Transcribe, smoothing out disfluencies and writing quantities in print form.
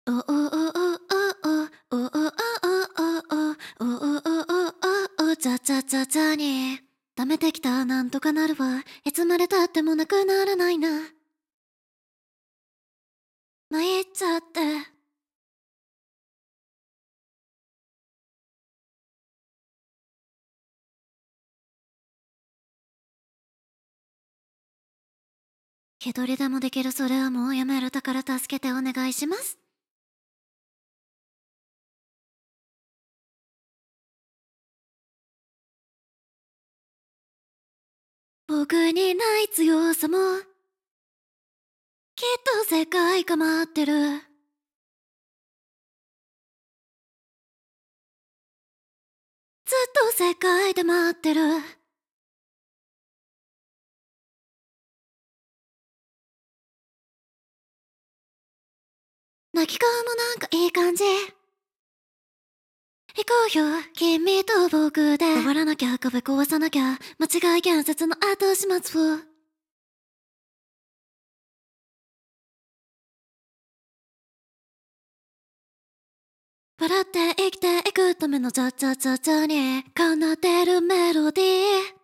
おおおおおおおおおおおおザザザザに溜めてきたなんとかなるわ。いつまでたってもなくならないな。参っちゃって。一人でもできるそれはもうやめる。だから助けてお願いします。僕にない強さもきっと世界が待ってる。ずっと世界で待ってる。泣き顔もなんかいい感じ。行こうよ君と僕で。終わらなきゃ壁壊さなきゃ。間違い建設の後始末を。笑って生きていくためのザザザザに奏でるメロディー。